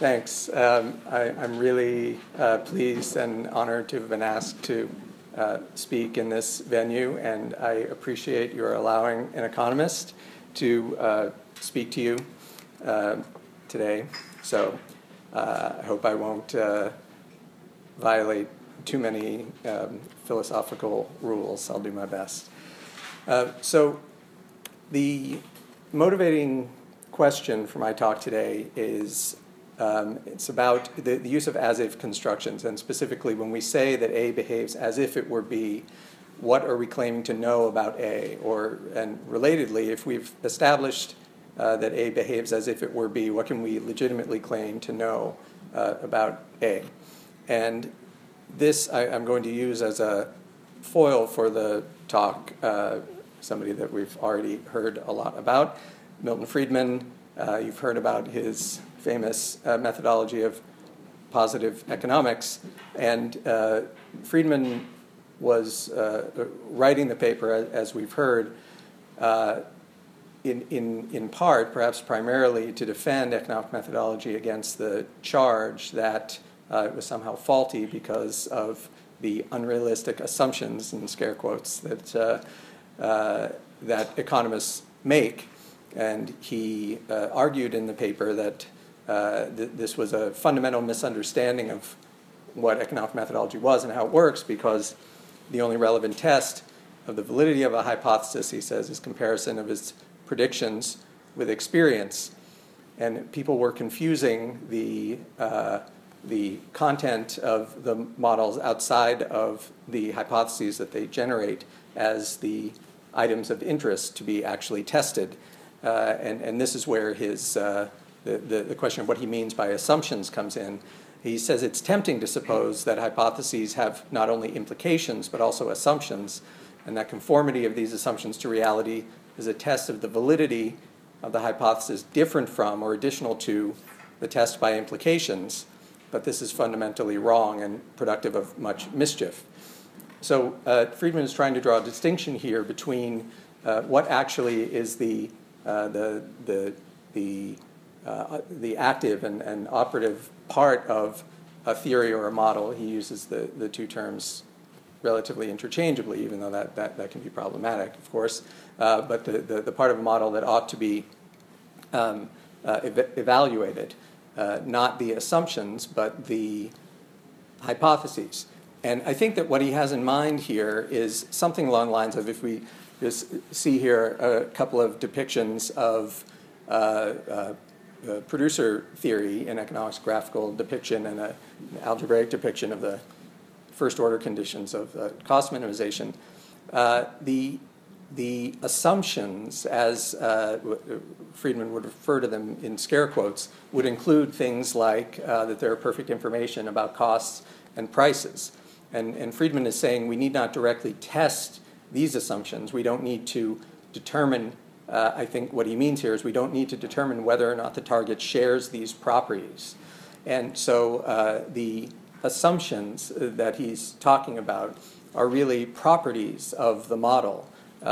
Thanks. I'm really pleased and honored to have been asked to speak in this venue, and I appreciate your allowing an economist to speak to you today. So I hope I won't violate too many philosophical rules. I'll do my best. So the motivating question for my talk today is it's about the use of as-if constructions, and specifically when we say that A behaves as if it were B, what are we claiming to know about A? And relatedly, if we've established that A behaves as if it were B, what can we legitimately claim to know about A? And this I'm going to use as a foil for the talk, somebody that we've already heard a lot about, Milton Friedman. You've heard about his famous methodology of positive economics. And Friedman was writing the paper, as we've heard, in part, perhaps primarily, to defend economic methodology against the charge that it was somehow faulty because of the unrealistic assumptions, in scare quotes, that economists make. And he argued in the paper that this was a fundamental misunderstanding of what economic methodology was and how it works, because the only relevant test of the validity of a hypothesis, he says, is comparison of its predictions with experience. And people were confusing the content of the models outside of the hypotheses that they generate as the items of interest to be actually tested. And this is where his the question of what he means by assumptions comes in. He says it's tempting to suppose that hypotheses have not only implications but also assumptions, and that conformity of these assumptions to reality is a test of the validity of the hypothesis different from or additional to the test by implications. But this is fundamentally wrong and productive of much mischief. So Friedman is trying to draw a distinction here between what actually is the active and operative part of a theory or a model. He uses the two terms relatively interchangeably, even though that can be problematic, of course. But the part of a model that ought to be evaluated, not the assumptions, but the hypotheses. And I think that what he has in mind here is something along the lines of, if we just see here a couple of depictions of producer theory in economics, graphical depiction and an algebraic depiction of the first-order conditions of cost minimization. The assumptions, as Friedman would refer to them in scare quotes, would include things like that there are perfect information about costs and prices. And Friedman is saying we need not directly test these assumptions. We don't need to determine, I think what he means here is we don't need to determine whether or not the target shares these properties. And so the assumptions that he's talking about are really properties of the model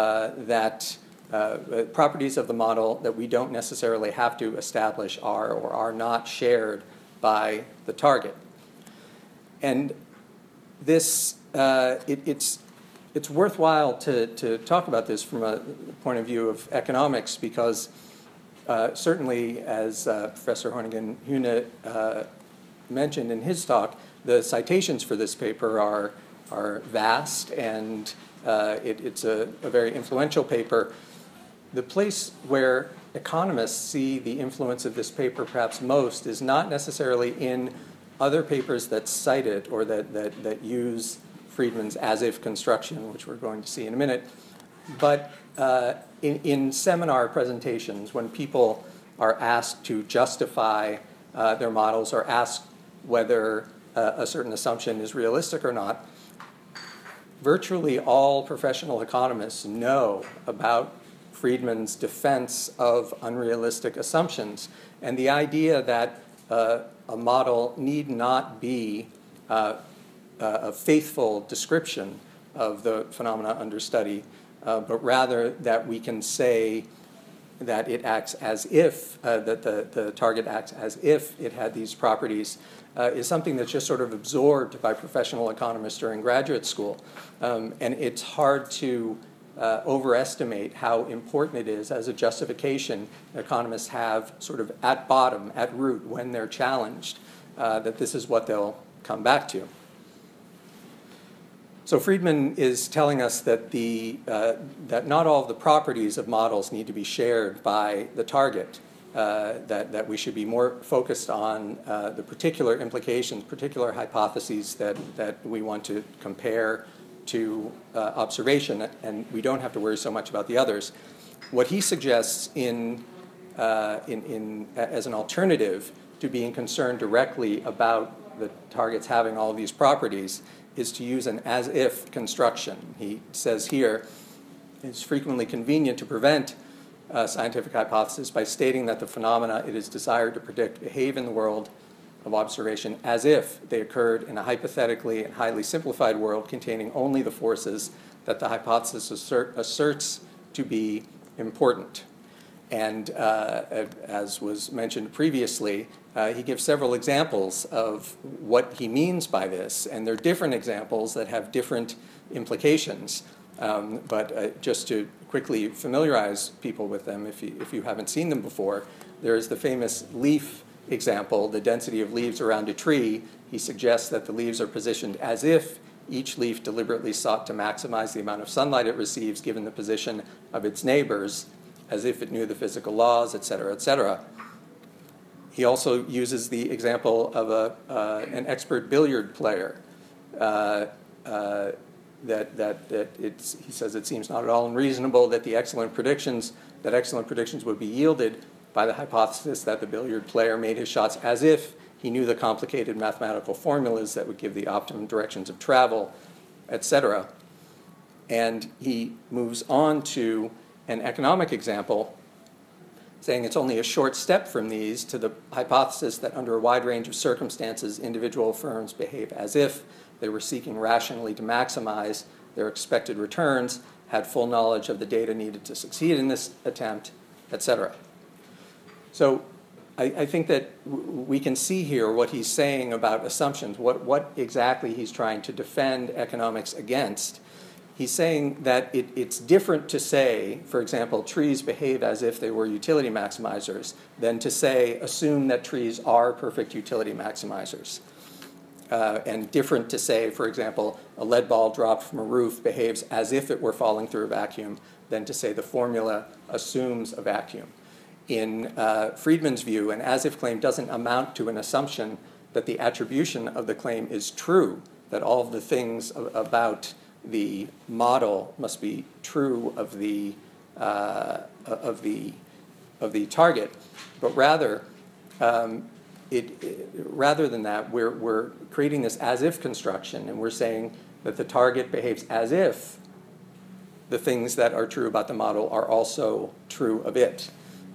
properties of the model that we don't necessarily have to establish are or are not shared by the target. And this, it's worthwhile to talk about this from a point of view of economics, because certainly, as Professor Hoyningen-Huene mentioned in his talk, the citations for this paper are vast, and it's a very influential paper. The place where economists see the influence of this paper perhaps most is not necessarily in other papers that cite it or that use Friedman's as-if construction, which we're going to see in a minute, but in seminar presentations, when people are asked to justify their models or ask whether a certain assumption is realistic or not, virtually all professional economists know about Friedman's defense of unrealistic assumptions, and the idea that a model need not be a faithful description of the phenomena under study, but rather that we can say that it acts as if, that the target acts as if it had these properties, is something that's just sort of absorbed by professional economists during graduate school. And it's hard to overestimate how important it is as a justification economists have sort of at bottom, at root, when they're challenged, that this is what they'll come back to. So Friedman is telling us that, that not all of the properties of models need to be shared by the target, that we should be more focused on the particular implications, particular hypotheses that we want to compare to observation, and we don't have to worry so much about the others. What he suggests as an alternative to being concerned directly about the targets having all these properties is to use an as-if construction. He says here, it's frequently convenient to prevent scientific hypothesis by stating that the phenomena it is desired to predict behave in the world of observation as if they occurred in a hypothetically and highly simplified world containing only the forces that the hypothesis asserts to be important. And as was mentioned previously, he gives several examples of what he means by this, and they're different examples that have different implications. But just to quickly familiarize people with them, if you haven't seen them before, there is the famous leaf example, the density of leaves around a tree. He suggests that the leaves are positioned as if each leaf deliberately sought to maximize the amount of sunlight it receives given the position of its neighbors, as if it knew the physical laws, et cetera, et cetera. He also uses the example of an expert billiard player. He says it seems not at all unreasonable that excellent predictions would be yielded by the hypothesis that the billiard player made his shots as if he knew the complicated mathematical formulas that would give the optimum directions of travel, et cetera. And he moves on to an economic example, saying it's only a short step from these to the hypothesis that under a wide range of circumstances, individual firms behave as if they were seeking rationally to maximize their expected returns, had full knowledge of the data needed to succeed in this attempt, et cetera. So I think that we can see here what he's saying about assumptions, what exactly he's trying to defend economics against. He's saying that it's different to say, for example, trees behave as if they were utility maximizers than to say, assume that trees are perfect utility maximizers. And different to say, for example, a lead ball dropped from a roof behaves as if it were falling through a vacuum than to say the formula assumes a vacuum. In Friedman's view, an as-if claim doesn't amount to an assumption that the attribution of the claim is true, that all of the things about the model must be true of the target, but rather, rather than that, we're creating this as-if construction, and we're saying that the target behaves as if the things that are true about the model are also true of it.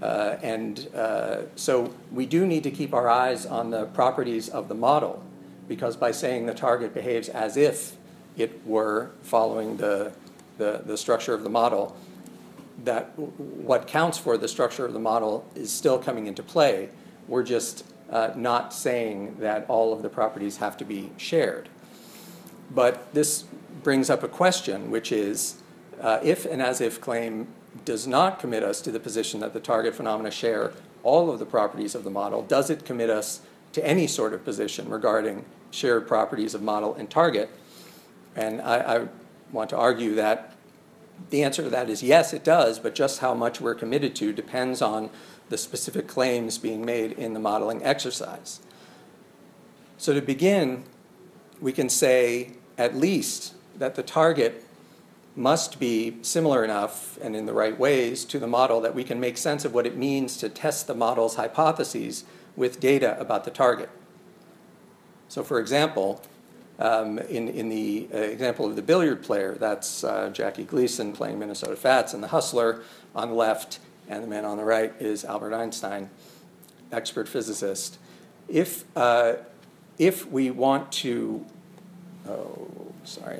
So we do need to keep our eyes on the properties of the model, because by saying the target behaves as if it were following the structure of the model, that what counts for the structure of the model is still coming into play. We're just not saying that all of the properties have to be shared. But this brings up a question, which is, if an as-if claim does not commit us to the position that the target phenomena share all of the properties of the model, does it commit us to any sort of position regarding shared properties of model and target? And I want to argue that the answer to that is yes, it does, but just how much we're committed to depends on the specific claims being made in the modeling exercise. So to begin, we can say at least that the target must be similar enough and in the right ways to the model that we can make sense of what it means to test the model's hypotheses with data about the target. So for example, in the example of the billiard player, that's Jackie Gleason playing Minnesota Fats and the Hustler on the left, and the man on the right is Albert Einstein, expert physicist. If we want to, bring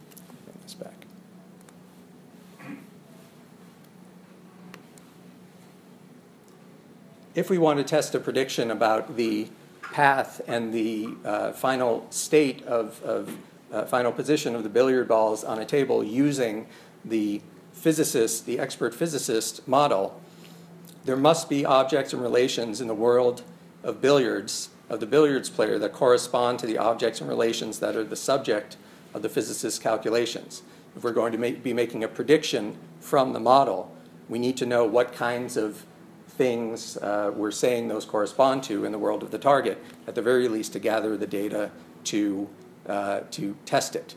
this back. if we want to test a prediction about the path and the final state of final position of the billiard balls on a table using the physicist, the expert physicist model, there must be objects and relations in the world of billiards, of the billiards player, that correspond to the objects and relations that are the subject of the physicist's calculations. If we're going to be making a prediction from the model, we need to know what kinds of things we're saying those correspond to in the world of the target, at the very least to gather the data to test it.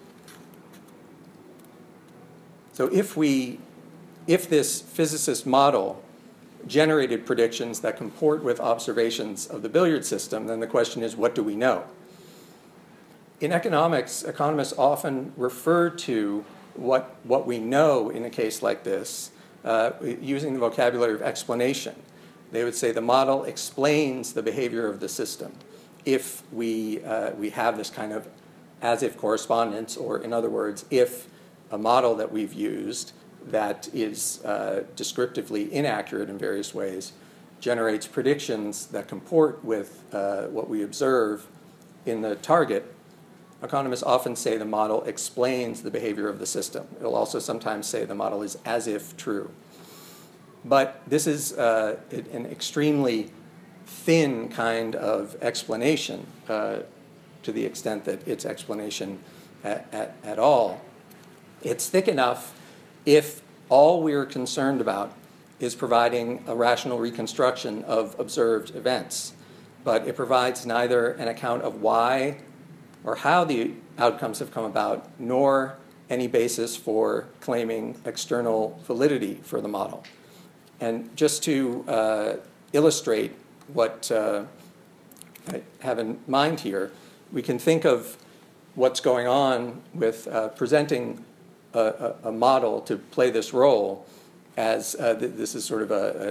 So if this physicist model generated predictions that comport with observations of the billiard system, then the question is, what do we know? In economics, economists often refer to what we know in a case like this using the vocabulary of explanation. They would say the model explains the behavior of the system if we have this kind of as-if correspondence, or in other words, if a model that we've used that is descriptively inaccurate in various ways generates predictions that comport with what we observe in the target. Economists often say the model explains the behavior of the system. It'll also sometimes say the model is as if true. But this is an extremely thin kind of explanation to the extent that it's explanation at all. It's thick enough if all we're concerned about is providing a rational reconstruction of observed events, but it provides neither an account of why or how the outcomes have come about, nor any basis for claiming external validity for the model. And just to illustrate what I have in mind here, we can think of what's going on with presenting a model to play this role as this is sort of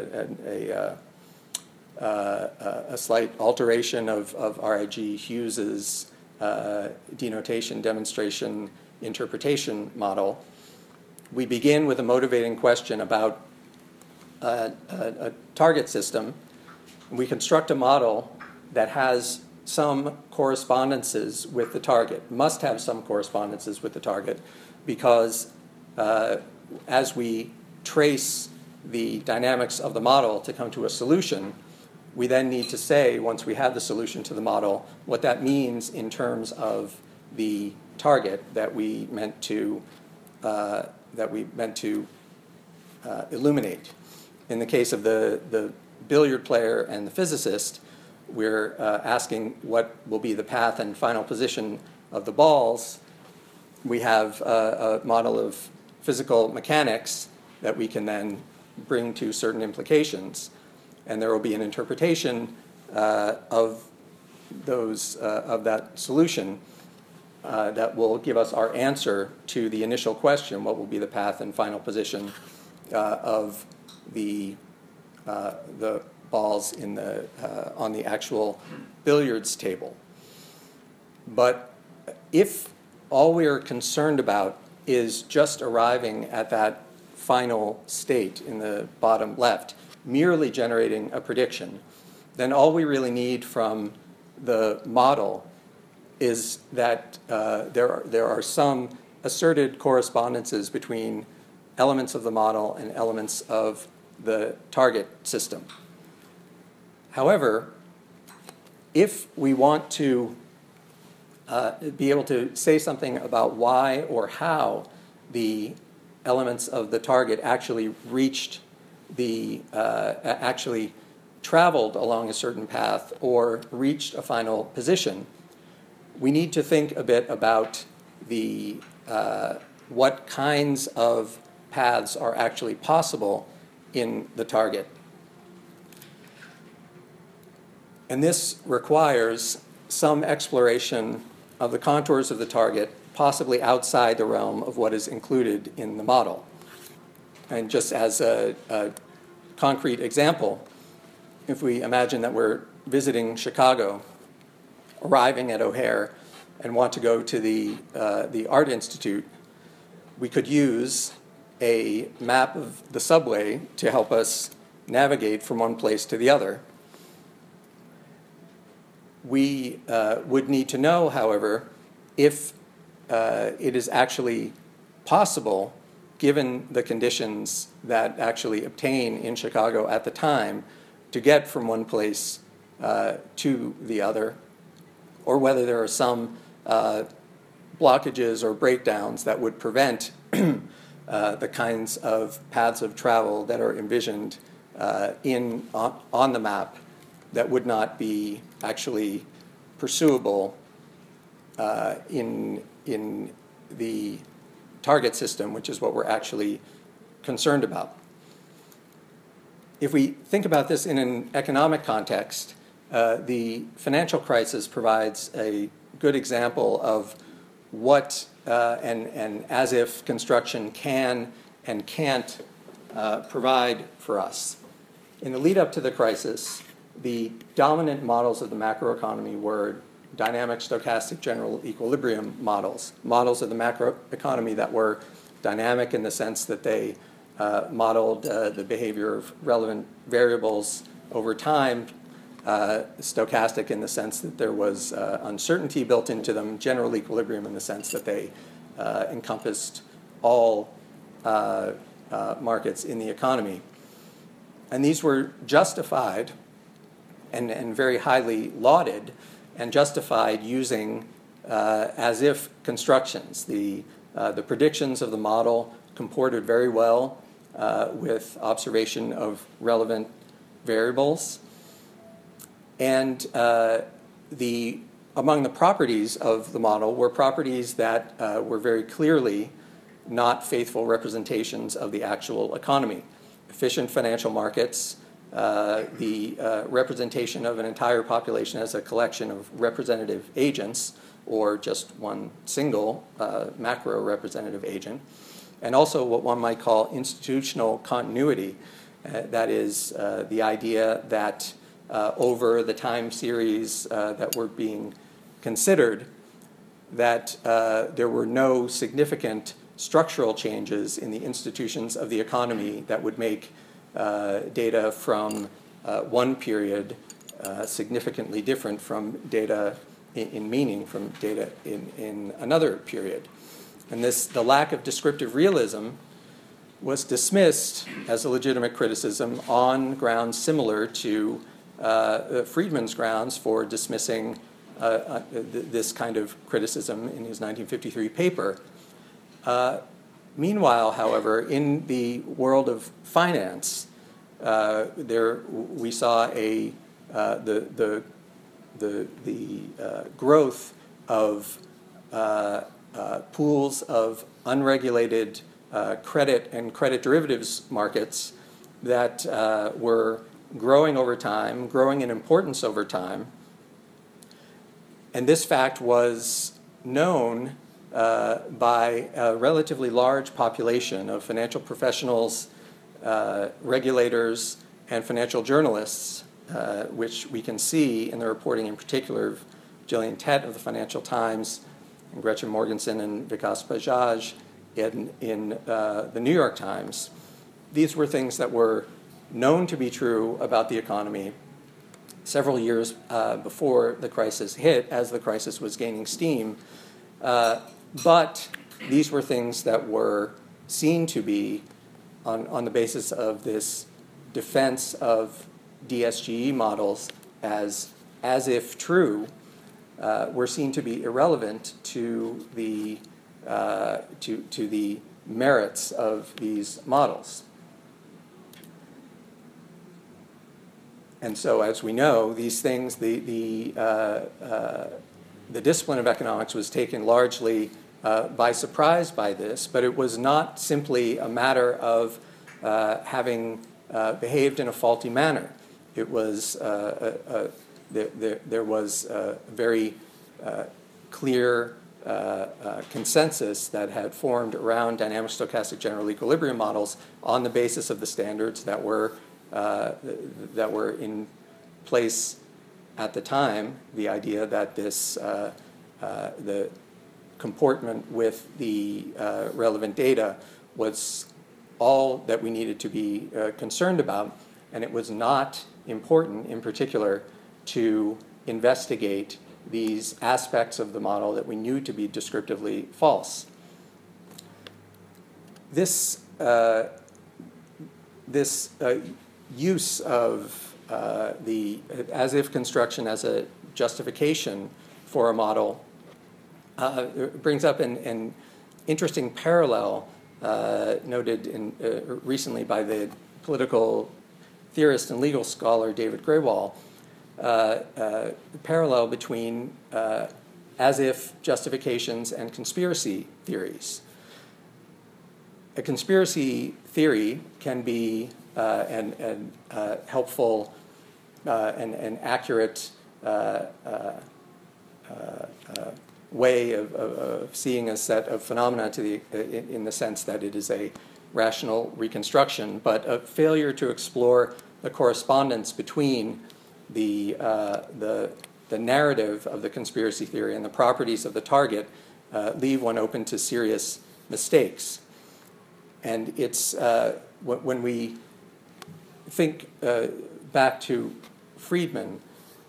a slight alteration of R.I.G. Hughes's denotation, demonstration, interpretation model. We begin with a motivating question about a target system. We construct a model that has some correspondences with the target, must have some correspondences with the target, because as we trace the dynamics of the model to come to a solution, we then need to say, once we have the solution to the model, what that means in terms of the target that we meant to illuminate. In the case of the billiard player and the physicist, we're asking what will be the path and final position of the balls. We have a model of physical mechanics that we can then bring to certain implications, and there will be an interpretation of that solution that will give us our answer to the initial question: what will be the path and final position of the balls on the actual billiards table. But if all we are concerned about is just arriving at that final state in the bottom left, merely generating a prediction, then all we really need from the model is that there are some asserted correspondences between elements of the model and elements of the target system. However, if we want to be able to say something about why or how the elements of the target actually reached actually traveled along a certain path or reached a final position, we need to think a bit about what kinds of paths are actually possible in the target. And this requires some exploration of the contours of the target, possibly outside the realm of what is included in the model. And just as a concrete example, if we imagine that we're visiting Chicago, arriving at O'Hare, and want to go to the Art Institute, we could use a map of the subway to help us navigate from one place to the other. We would need to know, however, if it is actually possible, given the conditions that actually obtain in Chicago at the time, to get from one place to the other, or whether there are some blockages or breakdowns that would prevent the kinds of paths of travel that are envisioned on the map that would not be actually pursuable in the target system, which is what we're actually concerned about. If we think about this in an economic context, the financial crisis provides a good example of what and as if construction can and can't provide for us. In the lead up to the crisis, the dominant models of the macroeconomy were dynamic stochastic general equilibrium models of the macroeconomy that were dynamic in the sense that they modeled the behavior of relevant variables over time, stochastic in the sense that there was uncertainty built into them, general equilibrium in the sense that they encompassed all markets in the economy. And these were justified and very highly lauded and justified using as if constructions. The predictions of the model comported very well with observation of relevant variables. And among the properties of the model were properties that were very clearly not faithful representations of the actual economy. Efficient financial markets, the representation of an entire population as a collection of representative agents, or just one single macro representative agent, and also what one might call institutional continuity. That is the idea that over the time series that were being considered, that there were no significant structural changes in the institutions of the economy that would make data from one period significantly different from data in meaning from data in another period. And the lack of descriptive realism was dismissed as a legitimate criticism on grounds similar to Friedman's grounds for dismissing this kind of criticism in his 1953 paper. Meanwhile, however, in the world of finance, we saw the growth of pools of unregulated credit and credit derivatives markets that were growing over time, growing in importance over time. And this fact was known by a relatively large population of financial professionals, regulators, and financial journalists, which we can see in the reporting in particular of Gillian Tett of the Financial Times, and Gretchen Morgenson and Vikas Bajaj in the New York Times. These were things that were known to be true about the economy several years before the crisis hit, as the crisis was gaining steam. But these were things that were seen to be, on the basis of this defense of DSGE models as if true, were seen to be irrelevant to the merits of these models. And so, as we know, these things, the discipline of economics was taken largely by surprise by this, but it was not simply a matter of having behaved in a faulty manner. It was there was a very clear consensus that had formed around dynamic stochastic general equilibrium models on the basis of the standards that were in place at the time. The idea that the comportment with the relevant data was all that we needed to be concerned about, and it was not important, in particular, to investigate these aspects of the model that we knew to be descriptively false. This use of the as-if construction as a justification for a model brings up an interesting parallel noted recently by the political theorist and legal scholar David Graywall, parallel between as-if justifications and conspiracy theories. A conspiracy theory can be an helpful and accurate way of seeing a set of phenomena in the sense that it is a rational reconstruction, but a failure to explore the correspondence between the narrative of the conspiracy theory and the properties of the target leave one open to serious mistakes. And it's when we think back to Friedman,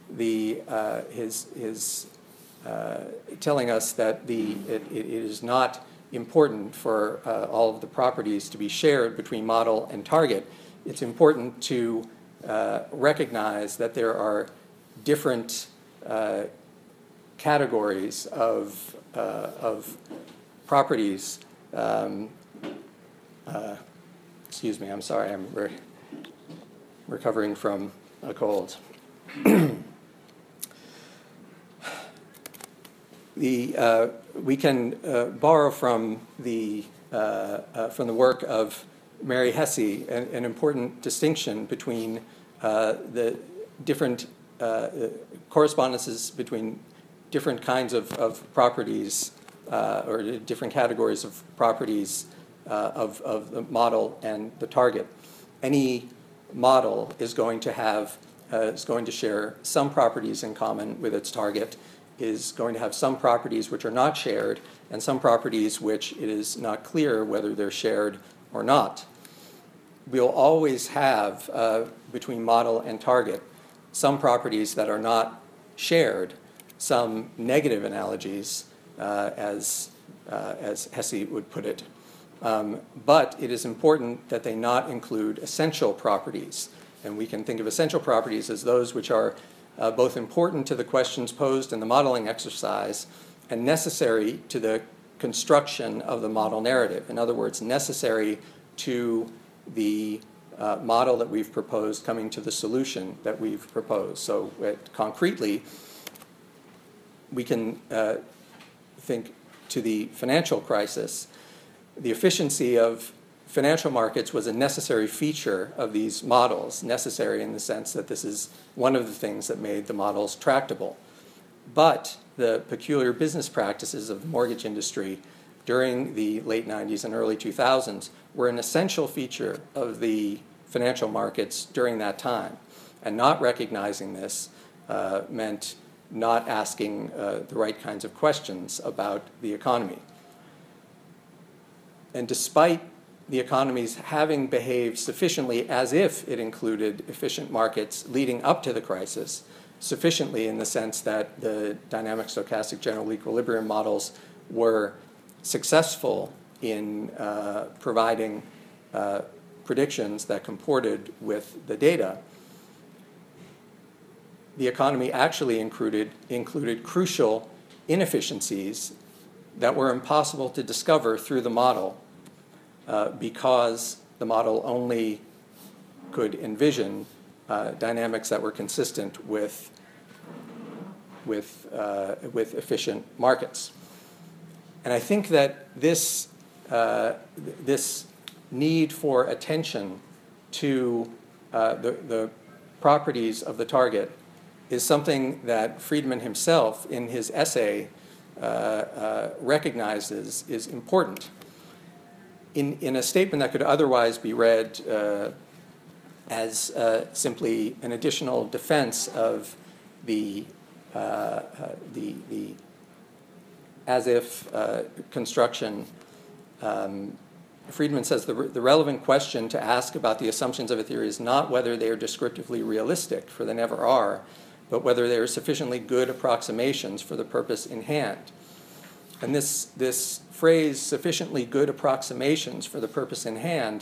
his telling us that it is not important for all of the properties to be shared between model and target. It's important to recognize that there are different categories of properties. Excuse me, I'm sorry, I'm recovering from a cold. We can borrow from the work of Mary Hesse an important distinction between the different correspondences between different kinds of properties or different categories of properties of the model and the target. Any model is going to share some properties in common with its target, is going to have some properties which are not shared, and some properties which it is not clear whether they're shared or not. We'll always have, between model and target, some properties that are not shared, some negative analogies, as Hesse would put it. But it is important that they not include essential properties. And we can think of essential properties as those which are both important to the questions posed in the modeling exercise and necessary to the construction of the model narrative. In other words, necessary to the model that we've proposed coming to the solution that we've proposed. So concretely, we can think to the financial crisis. The efficiency of financial markets was a necessary feature of these models, necessary in the sense that this is one of the things that made the models tractable. But the peculiar business practices of the mortgage industry during the late 90s and early 2000s were an essential feature of the financial markets during that time. And not recognizing this meant not asking the right kinds of questions about the economy. And despite the economies having behaved sufficiently as if it included efficient markets leading up to the crisis, sufficiently in the sense that the dynamic stochastic general equilibrium models were successful in providing predictions that comported with the data, the economy actually included crucial inefficiencies that were impossible to discover through the model because the model only could envision dynamics that were consistent with efficient markets. And I think that this need for attention to the properties of the target is something that Friedman himself, in his essay, recognizes is important. In a statement that could otherwise be read as simply an additional defense of the as-if construction, Friedman says the relevant question to ask about the assumptions of a theory is not whether they are descriptively realistic, for they never are, but whether they are sufficiently good approximations for the purpose in hand. And this phrase, sufficiently good approximations for the purpose in hand,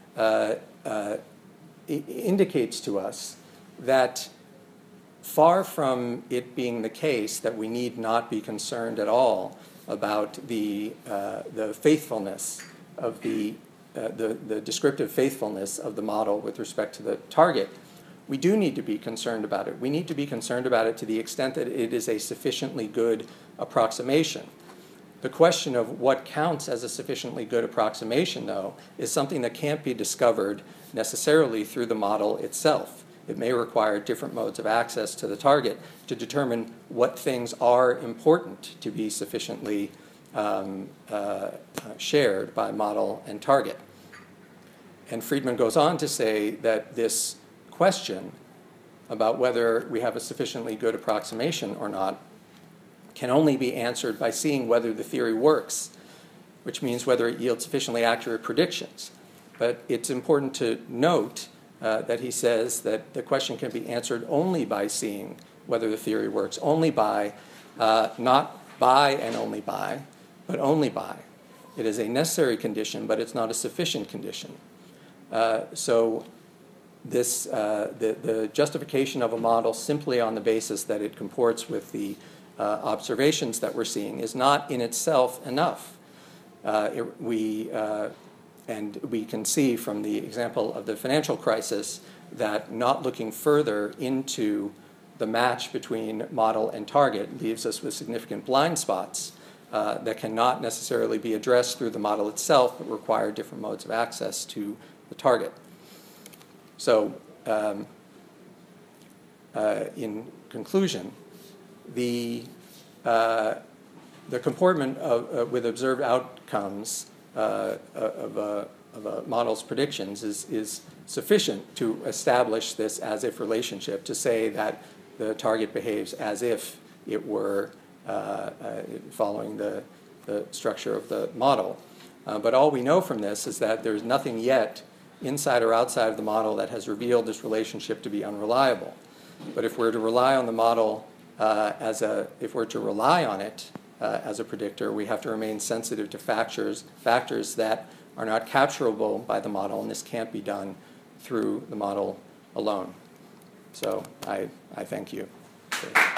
indicates to us that far from it being the case that we need not be concerned at all about the faithfulness of the descriptive faithfulness of the model with respect to the target, we do need to be concerned about it. We need to be concerned about it to the extent that it is a sufficiently good approximation. The question of what counts as a sufficiently good approximation, though, is something that can't be discovered necessarily through the model itself. It may require different modes of access to the target to determine what things are important to be sufficiently shared by model and target. And Friedman goes on to say that this question about whether we have a sufficiently good approximation or not can only be answered by seeing whether the theory works, which means whether it yields sufficiently accurate predictions. But it's important to note that he says that the question can be answered only by seeing whether the theory works, only by, not by and only by, but only by. It is a necessary condition, but it's not a sufficient condition. So this, the justification of a model simply on the basis that it comports with the observations that we're seeing is not in itself enough. And we can see from the example of the financial crisis that not looking further into the match between model and target leaves us with significant blind spots that cannot necessarily be addressed through the model itself, but require different modes of access to the target. So, in conclusion, the comportment with observed outcomes of a model's predictions is sufficient to establish this as-if relationship, to say that the target behaves as if it were following the structure of the model. But all we know from this is that there's nothing yet inside or outside of the model that has revealed this relationship to be unreliable. But if we're to rely on the model if we're to rely on it as a predictor, we have to remain sensitive to factors that are not capturable by the model, and this can't be done through the model alone. So I thank you.